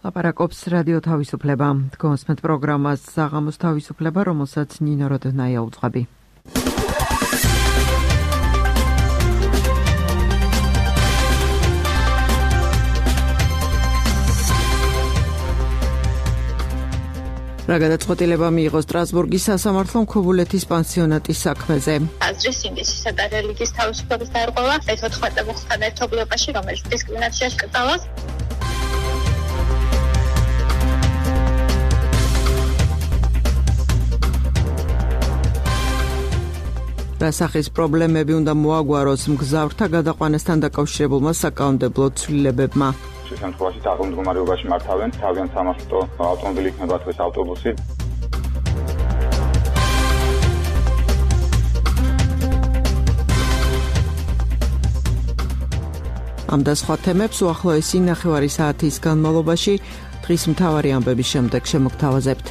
ლაპარაკობს რადიო თავისუფლება. გონსმენთ პროგრამას საღამოს თავისუფლება, რომელსაც ნინო როდნაია უძღვები. რა გადაწყვეტილება მიიღო სტრასბურგის სასამართლომ ქობულეთის პანსიონატის საქმეზე. აზრის ინდისისა და რელიგიის თავისუფლების დარღვევა მე-14 მუხტთან ერთობლიობაში, რომელიც დისკრიმინაციას კრძალავს. რა სახის პრობლემები უნდა მოაგვაროს მგზავრთა გადაყვანასთან დაკავშირებულმა საკანონმდებლო ცვლილებებმა. შემთხვევაში დაგვიმდგომარეობაში მართავენ თავიანთ სამარშრუტო ავტომობილი იქნება დღეს ავტობუსი. ამ და სხვა თემებს უახლოესი 9 საათის განმავლობაში დღის მთავარი ამბების შემდეგ შემოგთავაზებთ.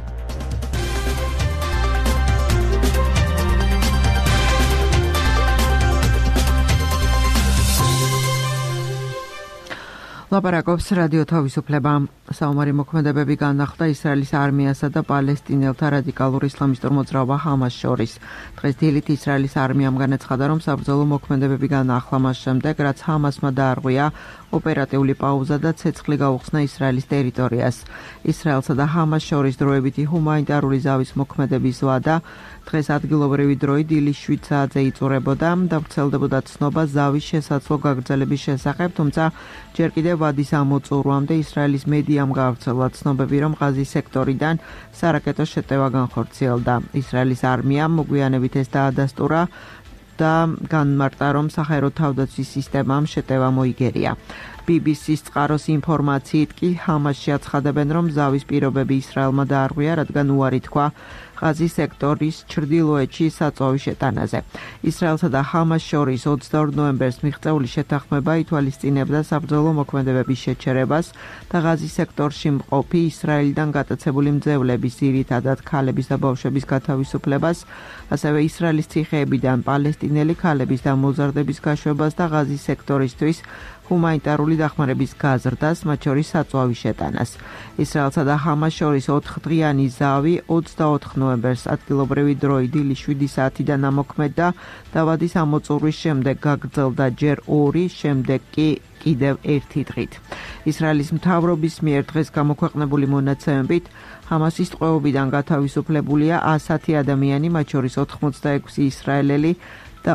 ლაპარაკობს რადიო თავისუფლება. საომარი მოქმედებები განახლდა ისრაელის არმიასა და პალესტინელთა რადიკალურ ისლამისტურ მოძრაობა ჰამას შორის. დღეს დილით ისრაელის არმიამ განაცხადა, რომ საბრძოლო მოქმედებები განაახლა მას შემდეგ, რაც ჰამასმა დაარღვია ოპერატიული პაუზა და ცეცხლი გაუხსნა ისრაელის ტერიტორიას. ისრაელსა და ჰამას შორის დროებითი ჰუმანიტარული ზავის მოქმედების ვადა დღეს ადგილობრივი დროით დილის 7 საათზე იწურებოდა და ვრცელდებოდა ცნობა ზავის შესაძლო გაგრძელების შესახებ, თუმცა ჯერ კიდევ ვადის ამოწურვამდე ისრაელის მედიამ გაავრცელა ცნობები, რომ ღაზის სექტორიდან სარაკეტო შეტევა განხორციელდა. ისრაელის არმიამ მოგვიანებით ეს დაადასტურა და განმარტა, რომ საჰაერო თავდაცვის სისტემამ შეტევა მოიგერია. BBC-ს წყაროს ინფორმაციით კი ჰამასში აცხადებენ, რომ ზავის პირობები ისრაელმა დაარღვია, რადგან უარი თქვა ღაზის სექტორის ჩრდილოეთში საწვავის შეტანაზე. ისრაელსა და ჰამას შორის 22 ნოემბერს მიღწეული შეთანხმება ითვალისწინებდა საბრძოლო მოქმედებების შეჩერებას და ღაზის სექტორში მყოფი ისრაელიდან გატაცებული მძევლების, ძირითადად ქალების და ბავშვების გათავისუფლებას, ასევე ისრაელის ციხეებიდან პალესტინელი ქალების და მოზარდების გაშვებას და ღაზის სექტორისთვის ჰუმანიტარული დახმარების გაზრდას, მათ შორის საწვავის შეტანას. ისრაელსა და ჰამას შორის 4 დღიანი ზავი 24 ნოემბერს ადგილობრივი დროით დილის 7 საათიდან ამოქმედდა და ვადის ამოწურვის შემდეგ გაგრძელდა ჯერ 2, შემდეგ კი კიდევ 1 დღით. ისრაელის მთავრობის მიერ დღეს გამოქვეყნებული მონაცემებით ჰამასის ტყვეობიდან გათავისუფლებულია 100 ადამიანი, მათ შორის 86 ისრაელელი და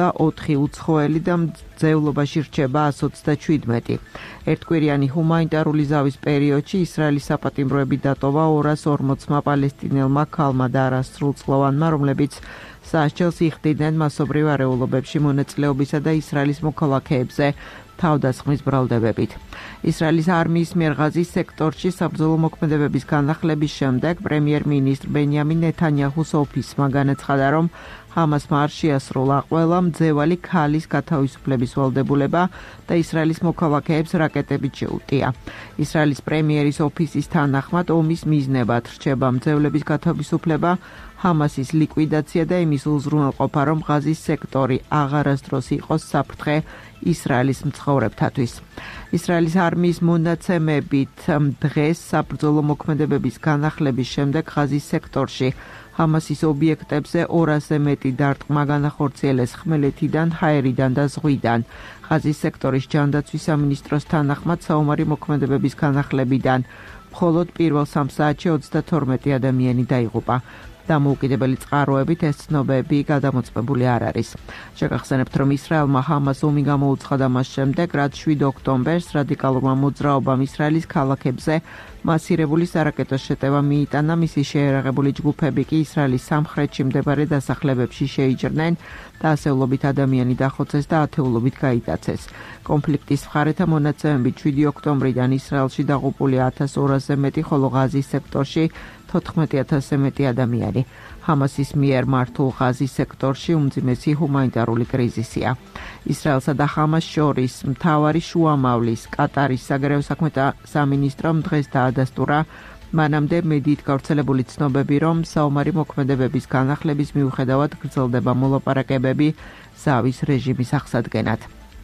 24 უცხოელი და მძევლობაში რჩება 127. ერთკვირიანი ჰუმანიტარული ზავის პერიოდში ისრაელის საპატიმროები დატოვა 240 პალესტინელმა ქალმა და არასრულწლოვანმა, რომლებიც სასჯელს იხდიდნენ მასობრივ არეულობებში მონაწილეობისა და ისრაელის მოქალაქეებზე თავდასხმის ბრალდებებით. ისრაელის არმიის მიერ ღაზის სექტორში საბრძოლო მოქმედებების განახლების შემდეგ პრემიერ-მინისტრ ბენიამინ ნეთანიაჰუს ოფისმა განაცხადა, რომ ჰამასმა არ შეასრულა ყველა მძევალი ქალის გათავისუფლების ვალდებულება და ისრაელის მოქალაქეებს რაკეტებით შეუტია. ისრაელის პრემიერის ოფისის თანახმად ომის მიზნებად რჩება მძევლების გათავისუფლება, ჰამასის ლიკვიდაცია და იმის უზრუნველყოფა, რომ ღაზის სექტორი აღარასდროს იყოს საფრთხე ისრაელის მცხოვრებთათვის. ისრაელის არმიის მონაცემებით დღეს საბრძოლო მოქმედებების განახლების შემდეგ ღაზის სექტორში ჰამასის ობიექტებზე 200-ზე მეტი დარტყმა განახორციელეს ხმელეთიდან, ჰაერიდან და ზღვიდან. ღაზის სექტორის ჯანდაცვის სამინისტროს თანახმად საომარი მოქმედებების განახლებიდან მხოლოდ პირველ 3 საათში 32 ადამიანი დაიღუპა. დამოუკიდებელი წყაროებით ეს ცნობები გადამოწმებული არ არის. შეგახსენებთ, რომ ისრაელმა ჰამას ომი გამოუცხადა მას შემდეგ, რაც 7 ოქტომბერს რადიკალურმა მოძრაობამ ისრაელის ქალაქებზე მასირებული სარაკეტო შეტევა მიიტანა, მისი შეერაღებული ჯგუფები კი ისრაელის სამხრეთში მდებარე დასახლებებში შეიჭრნენ და ასეულობით ადამიანი დახოცეს და ათეულობით გაიტაცეს. კონფლიქტის მხარეთა მონაცემებით 7 ოქტომბრიდან ისრაელში დაღუპულია 1200-ზე მეტი, ხოლო ღაზის სექტორში 14,000-ზე მეტი ადამიანი. ჰამასის მიერ მართულ ღაზის სექტორში უმძიმესი ჰუმანიტარული კრიზისია. ისრაელსა და ჰამას შორის მთავარი შუამავლის კატარის საგარეო საქმეთა სამინისტრომ დღეს დაადასტურა მანამდე მედიით გავრცელებული ცნობები, რომ საომარი მოქმედებების განახლების მიუხედავად გრძელდება მოლაპარაკებები ზავის რეჟიმის აღსადგენად.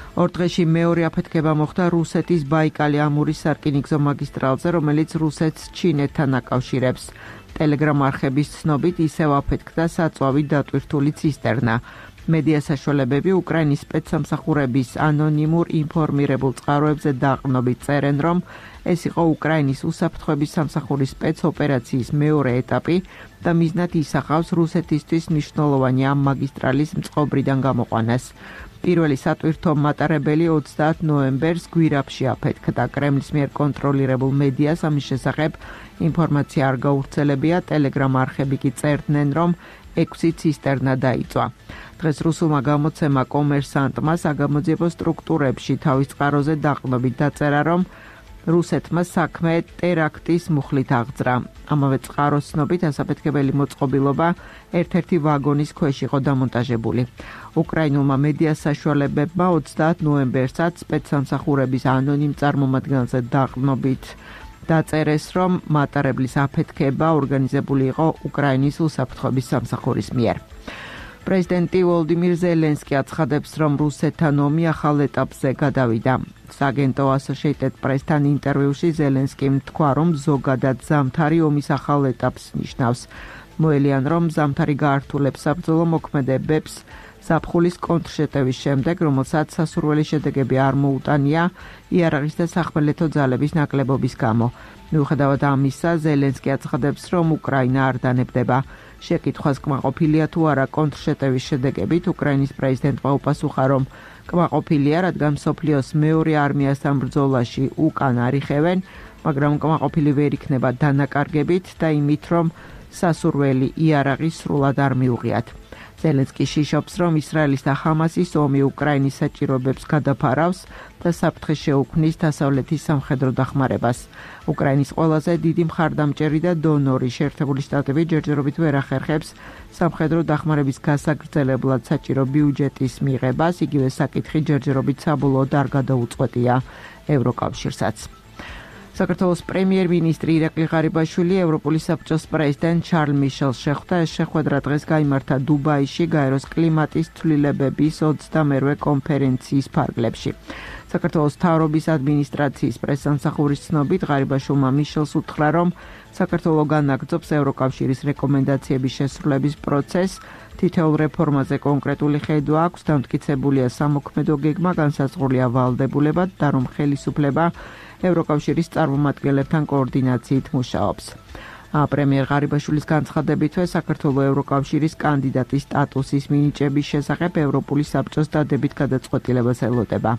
ორ დღეში მეორე აფეთქება მოხდა რუსეთის ბაიკალი-ამურის სარკინიგზო მაგისტრალზე, რომელიც რუსეთს ჩინეთთან აკავშირებს. Telegram არხების ცნობით ისევ აფეთქდა საწვავით დატვირთული ცისტერნა. მედია საშუალებები უკრაინის სპეცსამსახურების ანონიმურ ინფორმირებულ წყაროებზე დაყრდნობით წერენ, რომ ეს იყო უკრაინის უსაფრთხოების სამსახურის სპეცოპერაციის მეორე ეტაპი და მიზნად ისახავს რუსეთისთვის მნიშვნელოვანი ამ მაგისტრალის მწყობრიდან გამოყვანას. პირველი სატვირთო მატარებელი 30 ნოემბერს გვირაბში აფეთქდა. კრემლის მიერ კონტროლირებულ მედიას ამის შესახებ ინფორმაცია არ გავრცელებია. Telegram არხები კი წერდნენ, რომ 6 ცისტერნა დაიწვა. დღეს რუსულმა გამოცემა კომერსანტმა საგამოძიებო სტრუქტურებში თავის წყაროზე დაყრდნობით დაწერა, რომ რუსეთმა საქმე ტერაქტის მუხლით აღძრა. ამავე წყაროს ცნობით ასაფეთქებელი მოწყობილობა ერთ-ერთი ვაგონის ქვეშ იყო დამონტაჟებული. უკრაინულმა მედია საშუალებებმა 30 ნოემბერსაც სპეცსამსახურების ანონიმ წარმომადგენელზე დაყრდნობით დაწერეს, რომ მატარებლის აფეთქება ორგანიზებული იყო უკრაინის უსაფრთხოების სამსახურის მიერ. პრეზიდენტი ვოლოდიმირ ზელენსკი აცხადებს, რომ რუსეთთან ომი ახალ ეტაპზე გადავიდა. სააგენტო Associated Press-თან ინტერვიუში ზელენსკიმ თქვა, რომ ზოგადად ზამთარი ომის ახალ ეტაპს ნიშნავს. მოელიან, რომ ზამთარი გაართულებს საბრძოლო მოქმედებებს ზაფხულის კონტრშეტევის შემდეგ, რომელსაც სასურველი შედეგები არ მოუტანია იარაღის და სახმელეთო ძალების ნაკლებობის გამო. მიუხედავად ამისა, ზელენსკი აცხადებს, რომ უკრაინა არ დანებდება. შეკითხვას კმაყოფილია თუ არა კონტრშეტევის შედეგებით, უკრაინის პრეზიდენტმა უპასუხა, რომ კმაყოფილია, რადგან მსოფლიოს მეორე არმიასთან ბრძოლაში უკან არიხევენ, მაგრამ კმაყოფილი ვერ იქნება დანაკარგებით და იმით, რომ სასურველი იარაღი სრულად არ მიუღიათ. ზელენსკი შიშობს, რომ ისრაელის და ხამასის ომი უკრაინის საჭიროებებს გადაფარავს და საფრთხე შეუქმნის დასავლეთის სამხედრო დახმარებას. უკრაინის ყველაზე დიდი მხარდამჭერი და დონორი შეერთებული შტატები ჯერჯერობით ვერ ახერხებს სამხედრო დახმარების გასაგრძელებლად საჭირო ბიუჯეტის მიღებას, იგივე საკითხი ჯერჯერობით საბოლოოდ არ გადაუწყვეტია ევროკავშირსაც. საქართველოს პრემიერ-მინისტრი ირაკლი ღარიბაშვილი ევროპული საბჭოს პრეზიდენტ შარლ მიშელს შეხვდა. ეს შეხვედრა დღეს გაიმართა დუბაიში გაეროს კლიმატის ცვლილებების 28-ე კონფერენციის ფარგლებში. საქართველოს მთავრობის ადმინისტრაციის პრესსამსახურის ცნობით ღარიბაშვილმა მიშელს უთხრა, რომ საქართველო განაგრძობს ევროკავშირის რეკომენდაციების შესრულების პროცესს. თითოეულ რეფორმაზე კონკრეტული ხედვა აქვს, დამტკიცებულია სამოქმედო გეგმა, განსაზღვრულია ვალდებულება და რომ ხელისუფლება ევროკავშირის წარმომადგენლებთან კოორდინაციით მუშაობს. პრემიერ ღარიბაშვილის განცხადებითვე საქართველოს ევროკავშირის კანდიდატის სტატუსის მინიჭების შესახებ ევროპული საბჭოს დადებით გადაწყვეტილებას ელოდება.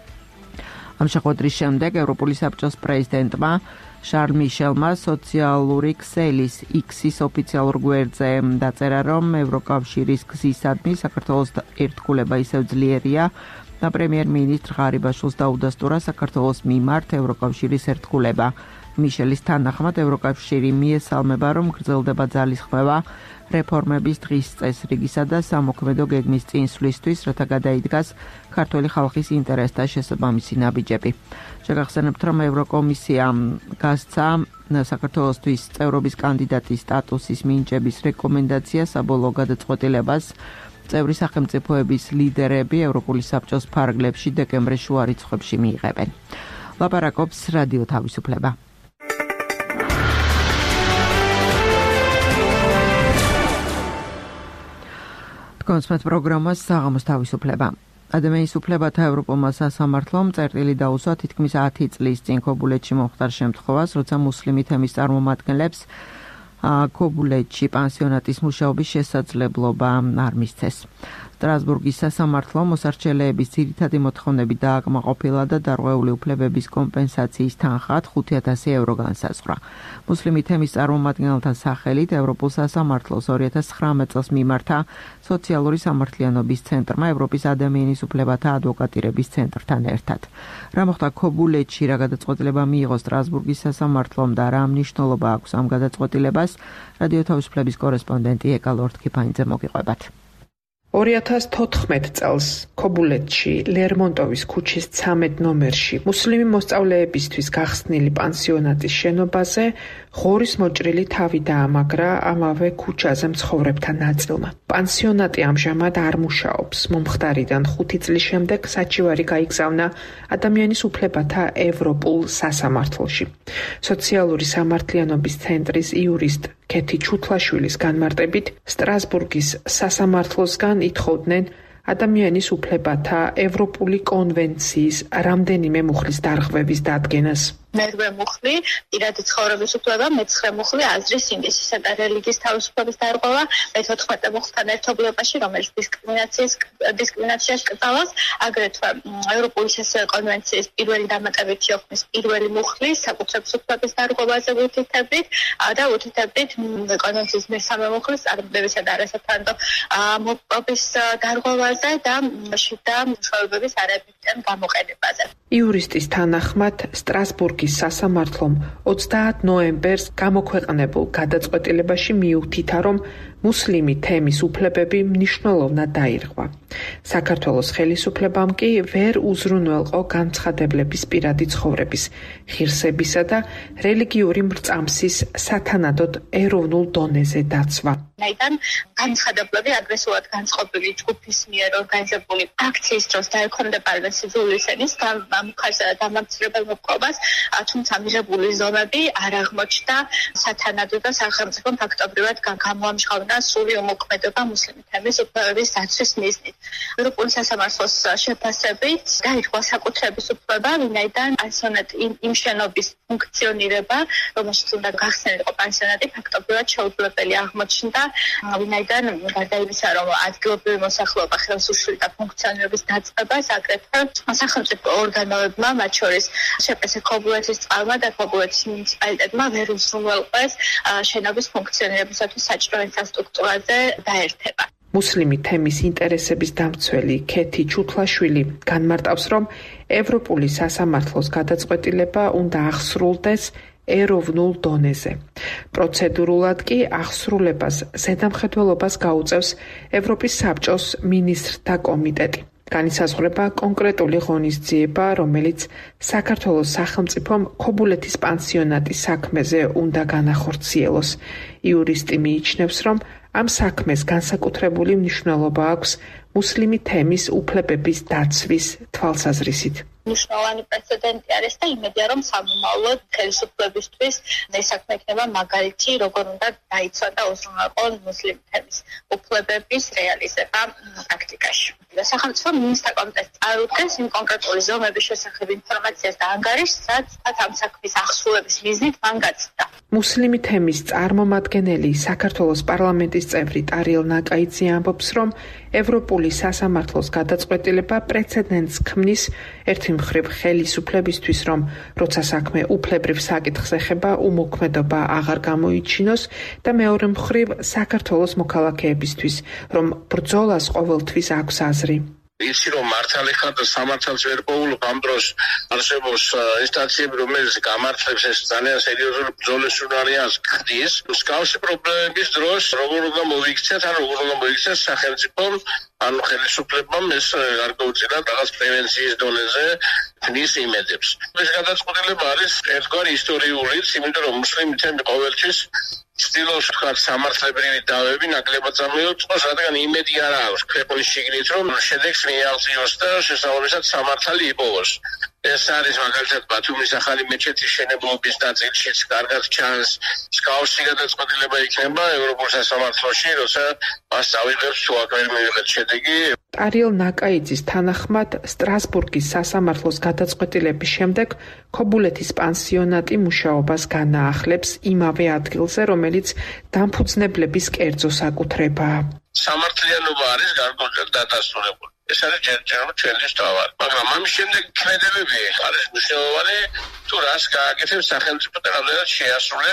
ამ შეხვედრის შემდეგ ევროპული საბჭოს პრეზიდენტმა შარლ მიშელმა სოციალური ქსელის X-ის ოფიციალურ გვერდზე დაწერა, რომ ევროკავშირის გზისადმი საქართველოს ერთგულება ისევ ძლიერია და პრემიერ-მინისტრ ღარიბაშვილს დაუდასტურა საქართველოს მიმართ ევროკავშირის ერთგულება. მიშელის თანახმად ევროკავშირი მიესალმება, რომ გრძელდება ძალისხმევა რეფორმების დღის წესრიგისა და სამოქმედო გეგმის წინსვლისთვის, რათა გადაიდგას ქართული ხალხის ინტერესთა შესაბამისი ნაბიჯები. შეგახსენებთ, რომ ევროკომისიამ გასცა საქართველოსთვის წევრობის კანდიდატის სტატუსის მინიჭების რეკომენდაცია საბოლოო გადაწყვეტილებას წევრი სახელმწიფოების ლიდერები ევროპული საბჭოს ფარგლებში დეკემბრის შუა რიცხვებში მიიღებენ. ლაპარაკობს რადიო თავისუფლება. კონსმეთ პროგრამას საღამოს თავისუფლება. ადამიანის უფლებათა ევროპულმა სასამართლომ წერტილი დაუსვა თითქმის 10 წლის წინ ქობულეთში მომხდარ შემთხვევას, როცა მუსლიმი თემის წარმომადგენლებს ქობულეთში პანსიონატის მუშაობის შესაძლებლობა არ მისცეს. სტრასბურგის სასამართლომ მოსარჩელეების ძირითადი მოთხოვნები დააკმაყოფილა და დარღვეული უფლებების კომპენსაციის თანხად 5,000 евро განსაზღვრა. მუსლიმი თემის წარმომადგენელთა სახელით ევროპულ სასამართლოს 2019 წელს მიმართა სოციალური სამართლიანობის ცენტრმა ევროპის ადამიანის უფლებათა ადვოკატირების ცენტრთან ერთად. რა მოხდა ქობულეთში, რა გადაწყვეტილება მიიღო სტრასბურგის სასამართლომ და რა მნიშვნელობა აქვს ამ გადაწყვეტილებას, რადიო თავისუფლების კორესპონდენტი ეკა ლორდ-კიფანიძე მოგიყვებათ. 2014 წელს ქობულეთში ლერმონტოვის ქუჩის 13 ნომერში მუსლიმი მოსწავლეებისთვის გახსნილი პანსიონატის შენობაზე ღორის მოჭრილი თავი დაამაგრა ამავე ქუჩაზე მცხოვრებთა ნაწილმა. პანსიონატი ამჟამად არ მუშაობს. მომხდარიდან 5 წლის შემდეგ საჩივარი გაიგზავნა ადამიანის უფლებათა ევროპულ სასამართლოში. სოციალური სამართლიანობის ცენტრის იურისტ ქეთი ჩუთლაშვილის განმარტებით სტრასბურგის სასამართლოსგან ითხოვდნენ ადამიანის უფლებათა ევროპული კონვენციის რამდენიმე მუხლის დარღვევის დადგენას. მერვე მუხლი პირადი ცხოვრების უფლება, მე-9 მუხლი აზრის ინდისისა და რელიგიის თავისუფლების დარღვევა, მე-14 მუხლთან ერთობლიობაში, რომელიც დისკრიმინაციას კრძალავს, აგრეთვე ევროპული კონვენციის პირველი დამატებითი ოქმის პირველი მუხლის საკუთრების უფლების დარღვევაზე უთითებით და უთითებით კონვენციის მე-3 მუხლის წარმატებისა და არასათანადო მოპყრობის დარღვევაზე და შიდა მშობლების არაეფექტიან გამოყენებაზე. იურისტის თანახმად სტრასბურგის სასამართლომ 30 ნოემბერს გამოქვეყნებულ გადაწყვეტილებაში მიუთითა, რომ მუსლიმი თემის უფლებები მნიშვნელოვნად დაირღვა. საქართველოს ხელისუფლებამ კი ვერ უზრუნველყო განცხადებლების პირადი ცხოვრების, ღირსებისა და რელიგიური მრწამსის სათანადოდ ეროვნულ დონეზე დაცვა. Ნაიდან განცხადებლები აგრესიულად განწყობილი ჯგუფის მიერ ორგანიზებული აქციის დროს დაექვემდებარებენ სიძულვილის ენის დამამცირებელ მოპყრობას, თუმცა მიღებული ზომები არ აღმოჩნდა სათანადო და სახელმწიფომ ფაქტობრივად გამოამჟღავნა სრული უმოქმედობა მუსლიმი თემის უფლებების დაცვის მიზნით. ევროპული სასამართლოს შეფასებით დაირღვა საკუთრების უფლება, ვინაიდან პანსიონატი იმ შენობის ფუნქციონირება, რომელშიც უნდა გახსნილიყო პანსიონატი, ფაქტობრივად შეუძლებელი აღმოჩნდა, ვინაიდან გარდა იმისა, რომ ადგილობრივი მოსახლეობა ხელს უშლიდა ფუნქციონირების დაწყებას, აგრეთვე სახელმწიფო ორგანოებმა, მათ შორის შპს ქობულეთის წყალმა და ქობულეთის მუნიციპალიტეტმა ვერ უზრუნველყვეს შენობის ფუნქციონირებისათვის საჭირო ინფრასტრუქტურაზე დაერთება. მუსლიმი თემის ინტერესების დამცველი ქეთი ჩუთლაშვილი განმარტავს, რომ ევროპული სასამართლოს გადაწყვეტილება უნდა აღსრულდეს ეროვნულ დონეზე. პროცედურულად კი აღსრულებას ზედამხედველობას გაუწევს ევროპის საბჭოს მინისტრთა კომიტეტი. განისაზღვრება კონკრეტული ღონისძიება, რომელიც საქართველოს სახელმწიფომ ქობულეთის პანსიონატის საქმეზე უნდა განახორციელოს. იურისტი მიიჩნევს, რომ ამ საქმეს განსაკუთრებული მნიშვნელობა აქვს მუსლიმი თემის უფლებების დაცვის თვალსაზრისით. მნიშვნელოვანი პრეცედენტი არის და იმედია, რომ სამომავლოდ ხელისუფლებისთვის ეს საქმე იქნება მაგალითი, როგორ უნდა დაიცვა და უზრუნველყო მუსლიმი თემის უფლებების რეალიზება პრაქტიკაში. სახელმწიფო მინისტრთა კომიტეტს წარუდგენს იმ კონკრეტული ზომების შესახებ ინფორმაციას და ანგარიშს, რაც ამ საქმის აღსრულების მიზნით მან გაცდა. მუსლიმი თემის წარმომადგენელი საქართველოს პარლამენტის წევრი ტარიელ ნაკაიძე ამბობს, რომ ევროპული სასამართლოს გადაწყვეტილება პრეცედენტს ქმნის ერთი მხრივ ხელისუფლებისთვის, რომ როცა საქმე უფლებრივ საკითხს ეხება, უმოქმედობა აღარ გამოიჩინოს და მეორე მხრივ საქართველოს მოქალაქეებისთვის, რომ ბრძოლას ყოველთვის აქვს აზრი. იცი რომ მართალი ხარ და სამართალს ვერ პოულობ ამ დროს არსებობს ინსტანციები რომელიც გამართლებს ეს ძალიან სერიოზული ბრძოლის ჟურნალიანს ხდის მსგავსი პრობლემების დროს როგორ უნდა მოიქცეთ ან როგორ უნდა მოიქცეს სახელმწიფომ ანუ ხელისუფლებამ ეს გარკვეულწილად რაღაც პრევენციის დონეზე ქმნის იმედებს. ეს გადაწყვეტილება არის ერთგვარი ისტორიულიც, იმიტომ რომ მუსლიმი თემი ყოველთვის ცდილობს თქვა სამართლებრივი დავები ნაკლებად წამოიწყოს, რადგან იმედი არ აქვს ქვეყნის შიგნით, რომ შედეგს მიაღწიოს და შესაბამისად სამართალი იპოვოს. ეს არის მაგალითად ბათუმის ახალი მეჩეთის შენებლობის ნაწილშიც კარგად ჩანს. მსგავსი გადაწყვეტილება იქნება ევროპულ სასამართლოში, როცა მას წავიღებს თუ აქ ვერ მივიღეთ შედეგი. ტარიელ ნაკაიძის თანახმად სტრასბურგის სასამართლოს გადაწყვეტილების შემდეგ ქობულეთის პანსიონატი მუშაობას განაახლებს იმავე ადგილზე, რომელიც დამფუძნებლების კერძო საკუთრებაა. სამართლიანობა არის გარკვეულად დადასტურებული. ეს არის ჯერჯერობით ჩვენთვის თავარი. მაგრამ ამის შემდეგ ქმედებები არის მნიშვნელოვანი თუ რას გააკეთებს სახელმწიფო და რამდენად შეასრულებს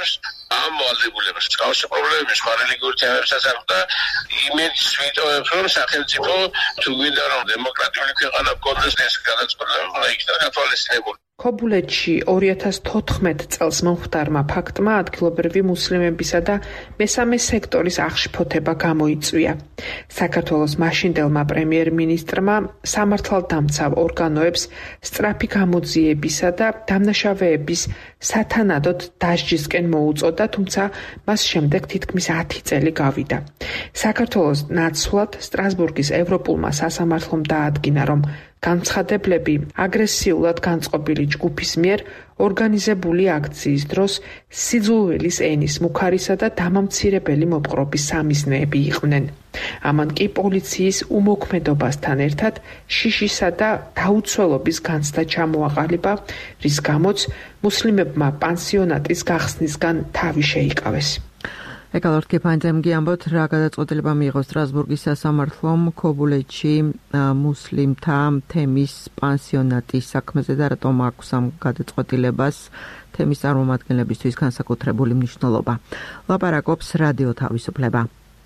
ამ ვალდებულებას კავშირის პრობლემების რელიგიური თემებსაც ახდა იმედის ვიტოვებს რომ სახელმწიფო თუ გვინდა რომ დემოკრატიული ქვეყანა გქონდეს ეს გადაწყვეტილება უნდა იქნას გათვალისწინებული. ქობულეთში 2014 წელს მომხდარმა ფაქტმა ადგილობრივი მუსლიმებისა და მესამე სექტორის აღშფოთება გამოიწვია. საქართველოს მაშინდელმა პრემიერ-მინისტრმა სამართალდამცავ ორგანოებს სწრაფი გამოძიებისა და დამნაშავეების სათანადოდ დასჯისკენ მოუწოდა, თუმცა მას შემდეგ თითქმის 10 წელი გავიდა. საქართველოს ნაცვლად სტრასბურგის ევროპულმა სასამართლომ დაადგინა, რომ განცხადებლები აგრესიულად განწყობილი ჯგუფის მიერ ორგანიზებული აქციის დროს სიძულვილის ენის მუქარისა და დამამცირებელი მოპყრობის სამიზნეები იყვნენ. ამან კი პოლიციის უმოქმედობასთან ერთად შიშისა და დაუცველობის განცდა ჩამოაყალიბა, რის გამოც მუსლიმებმა პანსიონატის გახსნისგან თავი შეიკავეს. ეკალორთ კეფანძემგი ამბობთ, რა გადაწყვეტილება მიიღო სტრასბურგის სასამართლომ ქობულეთში მუსლიმთა თემის პანსიონატის საქმეზე და რატომ აქვს ამ გადაწყვეტილებას თემის წარმომადგენლებისთვის განსაკუთრებული მნიშვნელობა. ლაპარაკობს რადიო თავისუფლება.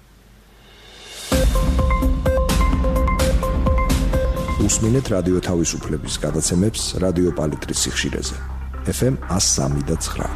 უსმინეთ რადიო თავისუფლების გადაცემებს რადიო პალიტრის სიხშირეზე. FM 103.9.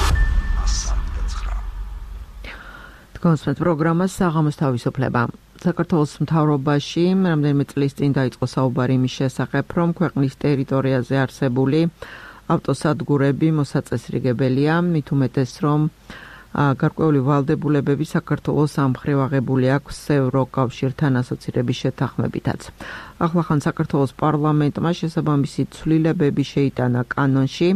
კონსპект პროგრამას საღამოს თავისუფლება. საქართველოს მთავრობაში რამდენიმე წლის წინ დაიწყო საუბარი იმის შესახებ, რომ ქვეყნის ტერიტორიაზე არსებული ავტოსადგურები მოსაწესრიგებელია, მით უმეტეს რომ გარკვეული ვალდებულებები საქართველოს ამ მხრივ აღებული აქვს ევროკავშირთან ასოცირების შეთანხმებითაც. ახლახან საქართველოს პარლამენტმა შესაბამისი ცვლილებები შეიტანა კანონში.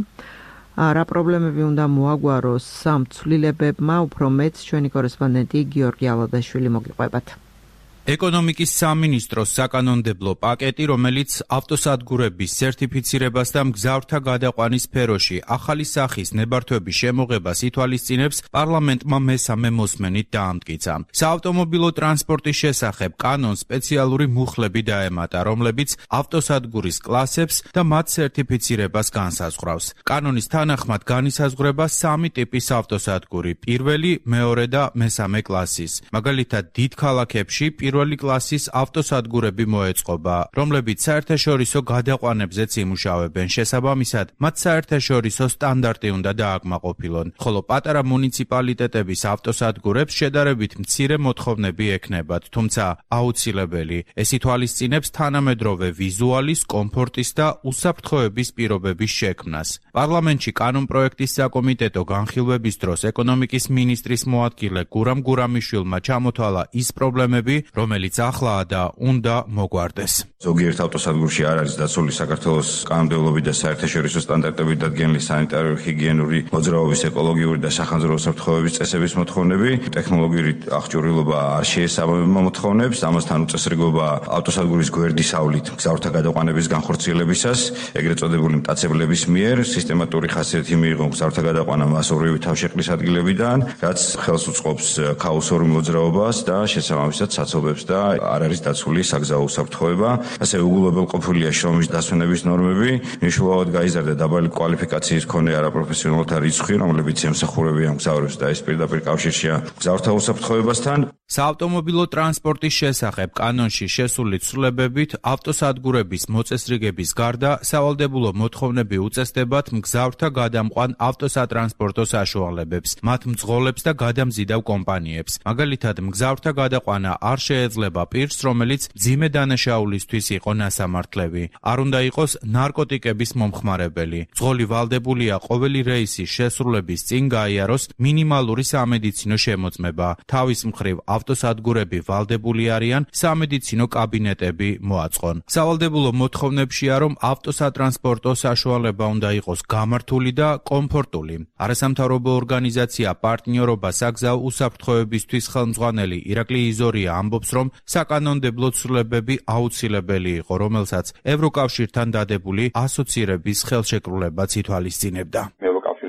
რა პრობლემები უნდა მოაგვაროს ამ ცვლილებებმა, უფრო მეც ჩვენი კორესპონდენტი გიორგი ალადაშვილი მოგიყვებათ. ეკონომიკის სამინისტროს საკანონმდებლო პაკეტი, რომელიც ავტოსადგურების სერტიფიცირებას და მგზავრთა გადაყვანის სფეროში ახალი სახის ნებართვების შემოღებას ითვალისწინებს, პარლამენტმა მესამე მოსმენით დაამტკიცა. საავტომობილო ტრანსპორტის შესახებ კანონს სპეციალური მუხლები დაემატა, რომლებიც ავტოსადგურის კლასებს და მათ სერტიფიცირებას განსაზღვრავს. კანონის თანახმად განისაზღვრება 3 ტიპის ავტოსადგური: პირველი, მეორე და მესამე კლასის. მაგალითად, დიდ ქალაქებში პირველი კლასის ავტოსადგურები მოეწყობა, რომლებიც საერთაშორისო გადაყვანებზეც იმუშავებენ. შესაბამისად, მათ საერთაშორისო სტანდარტი უნდა დააკმაყოფილონ, ხოლო პატარა მუნიციპალიტეტების ავტოსადგურებს შედარებით მცირე მოთხოვნები ექნებათ, თუმცა აუცილებელი. ეს ითვალისწინებს თანამედროვე ვიზუალის, კომფორტის და უსაფრთხოების პირობების შექმნას. პარლამენტში კანონპროექტის საკომიტეტო განხილვების დროს ეკონომიკის მინისტრის მოადგილე გურამ გურამიშვილმა ჩამოთვალა ის პრობლემები, რომელიც ახლაა და უნდა მოგვარდეს. ზოგიერთ ავტოსადგურში არ არის დაცული საქართველოს კანონმდებლობით და საერთაშორისო სტანდარტებით დადგენილი სანიტარო-ჰიგიენური მოძრაობის, ეკოლოგიური და სახანძრო უსაფრთხოების წესების მოთხოვნები, ტექნოლოგიური აღჭურვილობა არ შეესაბამება მოთხოვნებს, ამასთან უწესრიგობა ავტოსადგურის გვერდისავლით მგზავრთა გადაყვანების განხორციელებისას, ეგრეთ წოდებული მტაცებლების მიერ სისტემატური ხასიათი მიიღო მგზავრთა გადაყვანა მასობრივი თავშეყრის ადგილებიდან, რაც ხელს უწყობს ქაოსურ მოძრაობას და შესაბამისად საცობებს და არ არის დაცული საგზაო უსაფრთხოება. ასევე უგულებელყოფილია შრომის დასვენების ნორმები, მნიშვნელოვნად გაიზარდა დაბალი კვალიფიკაციის მქონე არაპროფესიონალთა რიცხვი, რომლებიც ემსახურებიან მგზავრებს და ეს პირდაპირ კავშირშია მგზავრთა უსაფრთხოებასთან. საავტომობილო ტრანსპორტის შესახებ კანონში შესული ცვლილებებით ავტოსადგურების მოწესრიგების გარდა სავალდებულო მოთხოვნები უწესდებათ მგზავრთა გადამყვან ავტოსატრანსპორტო საშუალებებს, მათ მძღოლებს და გადამზიდავ კომპანიებს. მაგალითად, მგზავრთა გადაყვანა არ შეეძლება პირს, რომელიც მძიმე დანაშაულისთვის იყო ნასამართლები. არ უნდა იყოს ნარკოტიკების მომხმარებელი. მძღოლი ვალდებულია ყოველი რეისის შესრულების წინ გაიაროს მინიმალური სამედიცინო შემოწმება. თავის მხრივ ავტოსადგურები ვალდებული არიან სამედიცინო კაბინეტები მოაწყონ. სავალდებულო მოთხოვნებშია, რომ ავტოსატრანსპორტო საშუალება უნდა იყოს გამართული და კომფორტული. არასამთავრობო ორგანიზაცია პარტნიორობა საგზაო უსაფრთხოებისთვის ხელმძღვანელი ირაკლი იზორია ამბობს, რომ საკანონმდებლო ცვლილებები აუცილებელი იყო, რომელსაც ევროკავშირთან დადებული ასოცირების ხელშეკრულებაც ითვალისწინებდა.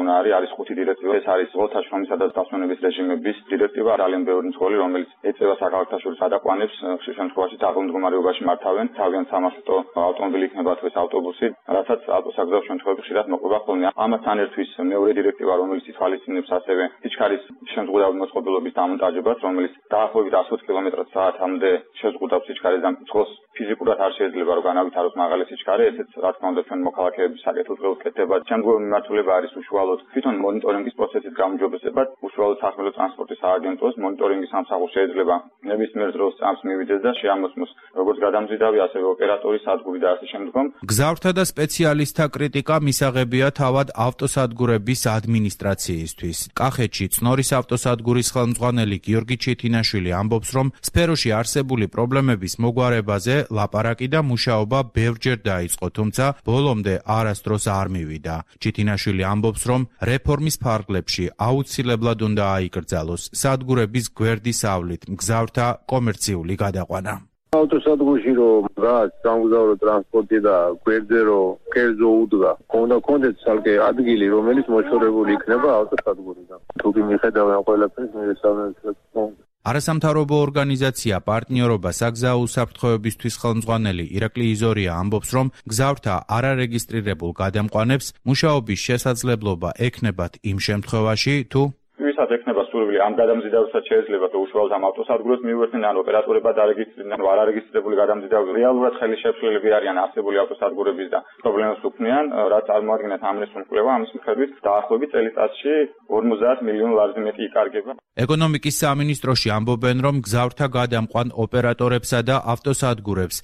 მოთხოვნა არის 5 დირექტივა. ეს არის ძღოლთა შრომისა და დასვენების რეჟიმების დირექტივა, ძალიან ბევრი მძღოლი, რომელიც ეწევა საქალაქოთაშორისო გადაყვანებს, ხშირ შემთხვევაში დაბალ მდგომარეობაში მართავენ, თავიანთ სამარშრუტო ავტომობილი იქნება თუ ეს ავტობუსი, რასაც ავტოსაგზაო შემთხვევებში ხშირად მოყვება ხოლმე. ამასთან ერთვის მეორე დირექტივა, რომელიც ითვალისწინებს ასევე სიჩქარის შეზღუდავი მოწყობილობის დამონტაჟებას, რომელიც დაახლოებით 120 კმ/სთ-მდე შეზღუდავს სიჩქარის დამწყოს. ფიზიკურად არ შეიძლება რომ განავითაროს მაღალი სიჩქარე, ესეც რა თქმა უნდა ჩვენ მოქალაქეების საკეთილდღეოდ კეთდება. შემდგომი მიმართულება არის უშუალოდ თვითონ მონიტორინგის პროცესის გაუმჯობესება, უშუალოდ სახმელეთო ტრანსპორტის სააგენტოს მონიტორინგის სამსახური შეიძლება ნებისმიერ დროს წამს მივიდეს და შეამოსმოს როგორც გადამზიდავი, ასევე ოპერატორი, სადგური და ასე შემდგომ. გზავრთა და სპეციალისტთა კრიტიკა მისაღებია თავად ავტოსადგურების ადმინისტრაციისთვის. კახეთში წნორის ავტოსადგურის ხელმძღვანელი გიორგი ჩიტინაშვილი ამბობს, რომ სფეროში არსებული პრობლემების მოგვარებაზე ლაპარაკი და მუშაობა ბევრჯერ დაიწყო, თუმცა ბოლომდე არასდროს არ მივიდა. ჩიტინაშვილი ამბობს, რომ რეფორმის ფარგლებში აუცილებლად უნდა აიკრძალოს სადგურების გვერდის ავლით მგზავრთა კომერციული გადაყვანა. ავტოსადგურში რომ რაც სამგზავრო ტრანსპორტი და გვერდზე რომ კერძო უდგა, უნდა კონდეთ ცალკე ადგილი, რომელიც მოშორებული იქნება ავტოსადგურიდან. თუ კი მიხედავენ ყველაფერს მისამართლებლად. არასამთავრობო ორგანიზაცია პარტნიორობა საგზაო უსაფრთხოებისთვის ხელმძღვანელი ირაკლი იზორია ამბობს, რომ გზავრთა არარეგისტრირებულ გადამყვანებს მუშაობის შესაძლებლობა ექნებათ იმ შემთხვევაში, თუ ვისაც ექნება სურვილი ამ გადამზიდავებსაც შეიძლება თუ უშუალოდ ამ ავტოსადგურს მიუერთდნენ, ან ოპერატორებად არეგისტრირდნენ, ან არარეგისტრირებული გადამზიდავები რეალურად ხელის შეშლილები არიან არსებული ავტოსადგურების და პრობლემას უქმნიან, რაც წარმოადგენს ამ რესურსკვლევა, ამის მიხედვით დაახლოებით წელიწადში 50 მილიონ ლარზე მეტი იკარგება. ეკონომიკის სამინისტროში ამბობენ, რომ გზავრთა გადამყვან ოპერატორებსა და ავტოსადგურებს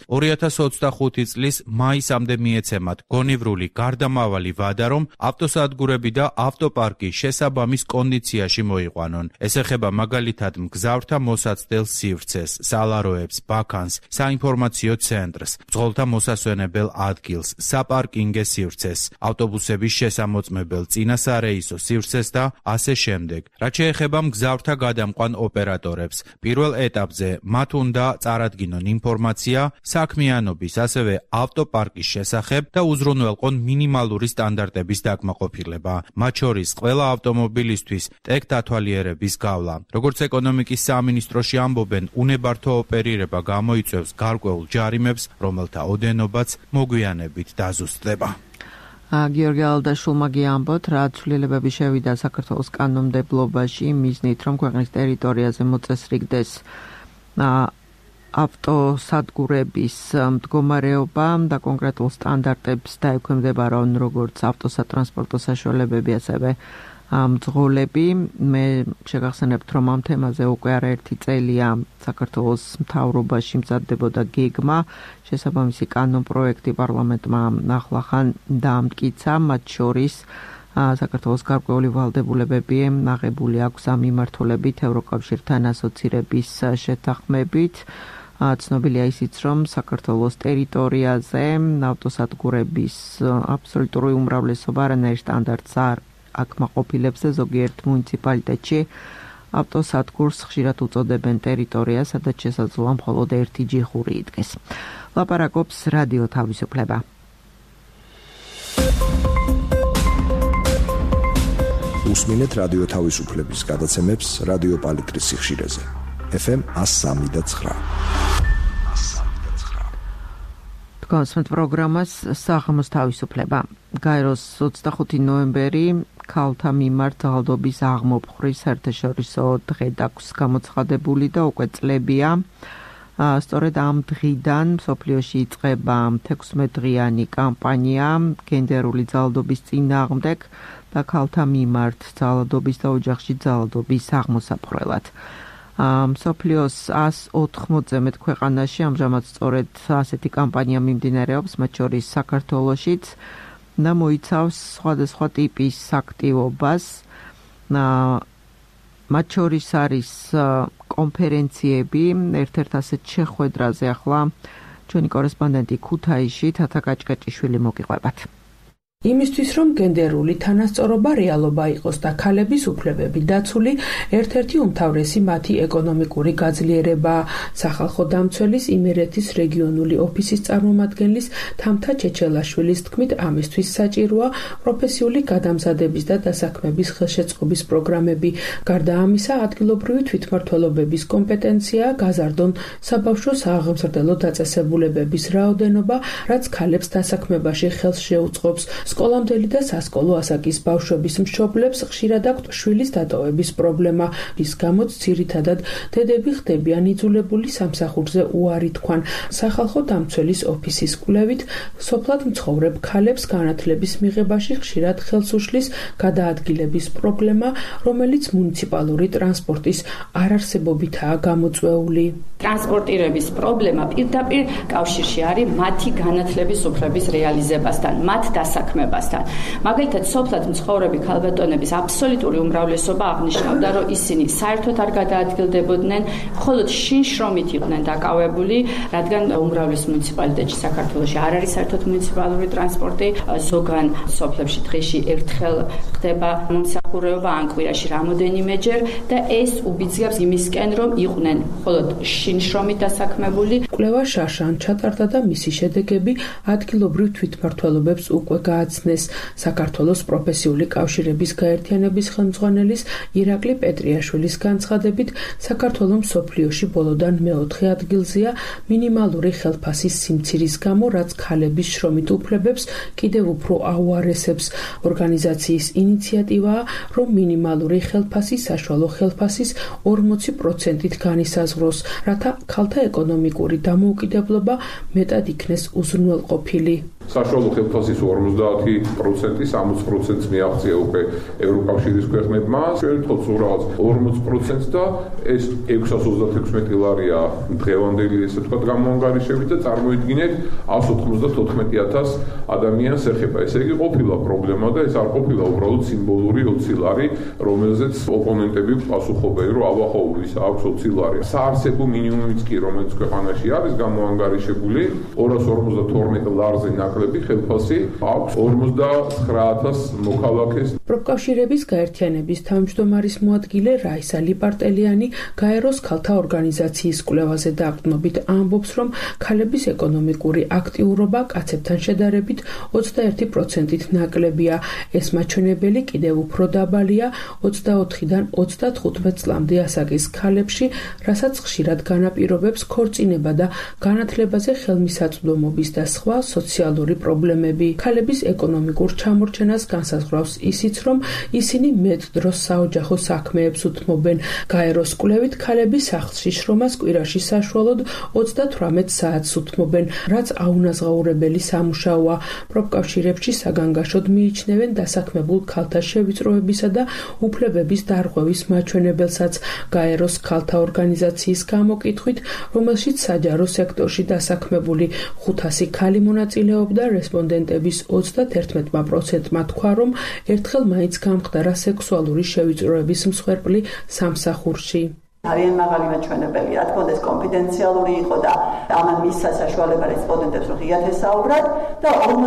2025 წლის მაისამდე მიეცემათ გონივრული გარდამავალი ვადა, რომ ავტოსადგურები და ავტოპარკი შესაბამის კონდიციაში მოიყვანონ. ეს ეხება მაგალითად მგზავრთა მოსაცდელ სივრცეს, სალაროებს, ბაქანს, საინფორმაციო ცენტრს, ბრძოლთა მოსასვენებელ ადგილს, საპარკინგე სივრცეს, ავტობუსების შესამოწმებელ წინასარეისო სივრცეს და ასე შემდეგ. რაც შეეხება მგზავრთა გადამყვან ოპერატორებს, პირველ ეტაპზე მათ უნდა წარადგინონ ინფორმაცია საქმიანობის, ასევე ავტოპარკის შესახებ და უზრუნველყონ მინიმალური სტანდარტების დაკმაყოფილება. მათ შორის ყველა ავტომობილისთვის ტექ დათვალიერების გავლა. როგორც ეკონომიკის სამინისტროში ამბობენ, უნებართო ოპერირება გამოიწვევს გარკვეულ ჯარიმებს, რომელთა ოდენობაც მოგვიანებით დაზუსტდება. გიორგი ალდაშულმა გიამბოთ, რა ცვლილებები შევიდა საქართველოს კანონმდებლობაში მიზნით, რომ ქვეყნის ტერიტორიაზე მოწესრიგდეს ავტოსადგურების მდგომარეობა და კონკრეტულ სტანდარტებს დაექვემდებარონ როგორც ავტოსატრანსპორტო საშუალებები, ასევე მძღოლები. მე შეგახსენებთ, რომ ამ თემაზე უკვე არაერთი წელია საქართველოს მთავრობაში მზადდებოდა გეგმა, შესაბამისი კანონპროექტი პარლამენტმა ახლახან დაამტკიცა, მათ შორის საქართველოს გარკვეული ვალდებულებები აღებული აქვს ამ მიმართულებით ევროკავშირთან ასოცირების შეთანხმებით. ცნობილია ისიც, რომ საქართველოს ტერიტორიაზე ავტოსადგურების აბსოლუტური უმრავლესობა არანაირ სტანდარტს არ აკმაყოფილებს, ზოგიერთ მუნიციპალიტეტში ავტოსადგურს ხშირად უწოდებენ ტერიტორიას, სადაც შესაძლოა მხოლოდ ერთი ჯიხური იდგეს. ლაპარაკობს რადიო თავისუფლება. უსმინეთ რადიო თავისუფლების გადაცემებს რადიო პალიტრის სიხშირეზე. FM 103.9. კონსმეთ პროგრამას საღამოს თავისუფლება. გაეროს 25 ნოემბერი ქალთა მიმართ ძალადობის აღმოფხვრის საერთაშორისო დღე აქვს გამოცხადებული და უკვე წლებია. სწორედ ამ დღიდან მსოფლიოში იწყება 16 დღიანი კამპანია გენდერული ძალადობის წინააღმდეგ და ქალთა მიმართ ძალადობის და ოჯახში ძალადობის აღმოსაფხვრელად. მსოფლიოს 180-ზე მეტ ქვეყანაში ამჟამად სწორედ ასეთი კამპანია მიმდინარეობს, მათ შორის საქართველოშიც და მოიცავს სხვადასხვა ტიპის აქტივობას. მათ შორის არის კონფერენციები, ერთ-ერთ ასეთ შეხვედრაზე ახლა ჩვენი კორესპონდენტი ქუთაისში თათა კაჭკაჭიშვილი მოგიყვებათ. იმისთვის, რომ გენდერული თანასწორობა რეალობა იყოს და ქალების უფლებები დაცული, ერთ-ერთი უმთავრესი მათი ეკონომიკური გაძლიერება. სახალხო დამცველის იმერეთის რეგიონული ოფისის წარმომადგენლის თამთა ჩეჩელაშვილის თქმით, ამისთვის საჭიროა პროფესიული გადამზადების და დასაქმების ხელშეწყობის პროგრამები. გარდა ამისა, ადგილობრივი თვითმმართველობების კომპეტენცია გაზარდონ საბავშვო სააღმზრდელო დაწესებულებების რაოდენობა, რაც ქალებს დასაქმებაში ხელს შეუწყობს. სკოლამდელი და სასკოლო ასაკის ბავშვების მშობლებს ხშირად აქვთ შვილის დატოვების პრობლემა, რის გამოც ძირითადად დედები ხდებიან იძულებული სამსახურზე უარი თქვან. სახალხო დამცველის ოფისის კვლევით, სოფლად მცხოვრებ ქალებს განათლების მიღებაში ხშირად ხელს უშლის გადაადგილების პრობლემა, რომელიც მუნიციპალური ტრანსპორტის არარსებობითაა გამოწვეული. ტრანსპორტირების პრობლემა პირდაპირ კავშირში არის მათი განათლების უფლების რეალიზებასთან, მათ დასაქმებასთან. მაგალითად, სოფლად მცხოვრები ქალბატონების აბსოლუტური უმრავლესობა აღნიშნავდა, რომ ისინი საერთოდ არ გადაადგილდებოდნენ, მხოლოდ შინ-შრომით იყვნენ დაკავებული, რადგან უმრავლეს მუნიციპალიტეტში საქართველოში არ არის საერთოდ მუნიციპალური ტრანსპორტი, ზოგან სოფლებში დღეში ერთხელ ხდება მომსახურება, ან კვირაში რამოდენიმეჯერ და ეს უბიძგავს იმისკენ, რომ იყვნენ მხოლოდ შრომით დასაქმებული. კვლევა შარშან ჩატარდა და მისი შედეგები ადგილობრივ თვითმმართველობებს უკვე გააცნეს. საქართველოს პროფესიული კავშირების გაერთიანების ხელმძღვანელის ირაკლი პეტრიაშვილის განცხადებით, საქართველოს მსოფლიოში ბოლოდან მეოთხე ადგილზეა მინიმალური ხელფასის სიმცირის გამო, რაც ქალების შრომით უფლებებს კიდევ უფრო აუარესებს. ორგანიზაციის ინიციატივაა, რომ მინიმალური ხელფასი საშუალო ხელფასის 40%-ით განისაზღვროს, რათა ქალთა ეკონომიკური დამოუკიდებლობა მეტად იქნეს უზრუნველყოფილი. საშუალო ხელფასის 50%, 60%-ს მიაღწია უკვე ევროკავშირის ქვეყნებმა. ჩვენ ვთქვათ რაღაც 40% და ეს 636 ლარია დღევანდელი ესე ვთქვათ გამოანგარიშებით და წარმოიდგინეთ 194,000 ადამიანს ეხება. ესე იგი ყოფილა პრობლემა და ეს არ ყოფილა უბრალოდ სიმბოლური 20 ლარი, რომელზეც ოპონენტები პასუხობენ, რომ აბახოურის აქვს 20 ლარი. საარსებო მინიმუმიც კი რომელიც ქვეყანაში არის გამოანგარიშებული 252 ლარზე ნაკლები ხელფასი აქვს 49,000 მოქალაქეს. პროფკავშირების გაერთიანების თავმჯდომარის მოადგილე რაისა ლიპარტელიანი გაეროს ქალთა ორგანიზაციის კვლევაზე დაყრდნობით ამბობს, რომ ქალების ეკონომიკური აქტიურობა კაცებთან შედარებით 21%-ით ნაკლებია. ეს მაჩვენებელი კიდევ უფრო დაბალია 24-დან 35 წლამდე ასაკის ქალებში, რასაც ხშირად განაპირობებს ქორწინება და განათლებაზე ხელმისაწვდომობის და სხვა სოციალური პრობლემები. ქალების ეკონომიკურ ჩამორჩენას განსაზღვრავს ისიც, რომ ისინი მეტ დროს საოჯახო საქმეებს უთმობენ. გაეროს კვლევით ქალები სახლში შრომას კვირაში საშუალოდ 38 საათს უთმობენ, რაც აუნაზღაურებელი სამუშაოა. პროფკავშირებში საგანგაშოდ მიიჩნევენ დასაქმებულ ქალთა შევიწროებისა და უფლებების დარღვევის მაჩვენებელსაც. გაეროს ქალთა ორგანიზაციის გამოკითხვით, რომელშიც საჯარო სექტორში დასაქმებული 500 ქალი მონაწილეობდა, რესპონდენტების 31%-მა თქვა, რომ ერთხელ მაინც გამხდარა სექსუალური შევიწროების მსხვერპლი სამსახურში. ძალიან მაღალი მაჩვენებელი, რა თქმა უნდა, კონფიდენციალური იყო და ამან მისცა საშუალება რესპონდენტებს რომ ღიად ესაუბრათ და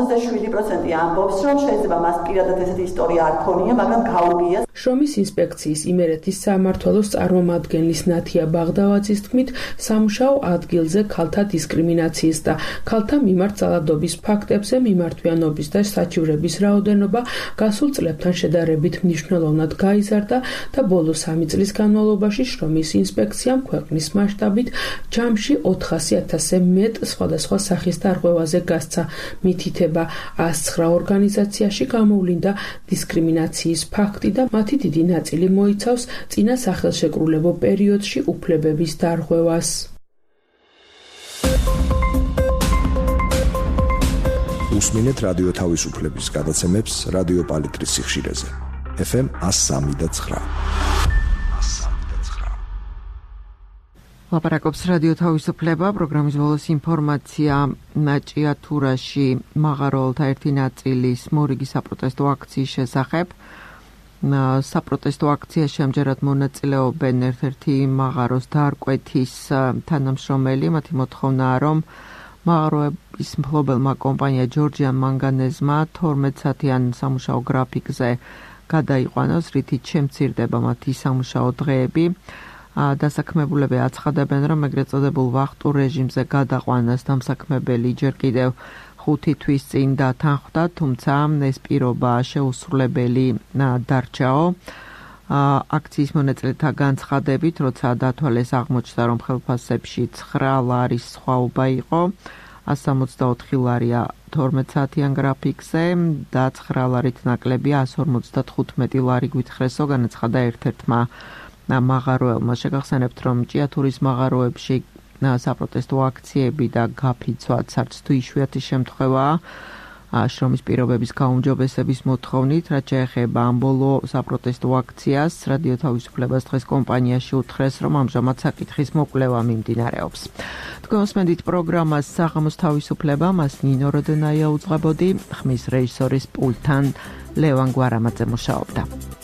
57% ამბობს, რომ შეიძლება მას პირადად ესეთი ისტორია არ ქონია, მაგრამ გაუგია. შრომის ინსპექციის იმერეთის სამმართველოს წარმომადგენლის ნათია ბაღდავაძის თქმით, სამუშაო ადგილზე ქალთა დისკრიმინაციის და ქალთა მიმართ ძალადობის ფაქტებზე მიმართვიანობის და საჩივრების რაოდენობა გასულ წლებთან შედარებით მნიშვნელოვნად გაიზარდა და ბოლო 3 წლის განმავლობაში შრომის ინსპექციამ ქვეყნის მასშტაბით ჯამში 400,000-ზე მეტ სხვადასხვა სახის დარღვევაზე გასცა. მითითება 109 ორგანიზაციაში გამოვლინდა დისკრიმინაციის ფაქტი და მათი დიდი ნაწილი მოიცავს წინა სახელშეკრულებო პერიოდში უფლებების დარღვევას. უსმინეთ რადიო თავისუფლების გადაცემებს რადიო პალიტრის სიხშირეზე. FM 103.9. ლაპარაკობს რადიო თავისუფლება, პროგრამის ბოლოს ინფორმაცია ჭიათურაში მაღაროელთა ერთი ნაწილის მორიგი საპროტესტო აქციის შესახებ. საპროტესტო აქციაში ამჯერად მონაწილეობენ ერთ-ერთი მაღაროს დარკვეთის თანამშრომელი. მათი მოთხოვნაა, რომ მაღაროების მფლობელმა კომპანია ჯორჯიან მანგანეზმა 12 საათიან სამუშაო გრაფიკზე გადაიყვანოს, რითიც შემცირდება მათი სამუშაო დღეები. დასაქმებულები აცხადებენ, რომ ეგრეთ წოდებულ ვახტურ რეჟიმზე გადაყვანას დამსაქმებელი ჯერ კიდევ 5 თვის წინ დათანხმდა, თუმცა ეს პირობა შეუსრულებელი დარჩაო. აქციის მონაწილეთა განცხადებით, როცა დათვალეს აღმოჩნდა, რომ ხელფასებში 9 ლარის სხვაობა იყო, 164 ლარია 12 საათიან გრაფიკზე და 9 ლარით ნაკლები 155 ლარი გვითხრესო, განაცხადა ერთ-ერთმა მაღაროელმა. შეგახსენებთ, რომ ჭიათურის მაღაროებში საპროტესტო აქციები და გაფიცვაც არც თუ იშვიათი შემთხვევაა შრომის პირობების გაუმჯობესების მოთხოვნით, რაც შეეხება ამ ბოლო საპროტესტო აქციას, რადიო თავისუფლებას დღეს კომპანიაში უთხრეს, რომ ამჟამად საკითხის მოკვლევა მიმდინარეობს. თქვენ მოსმენთ პროგრამას საღამოს თავისუფლება, მას ნინო როდენაია უძღვებოდი, ხმის რეჟისორის პულტთან ლევან გვარამაძე მუშაობდა.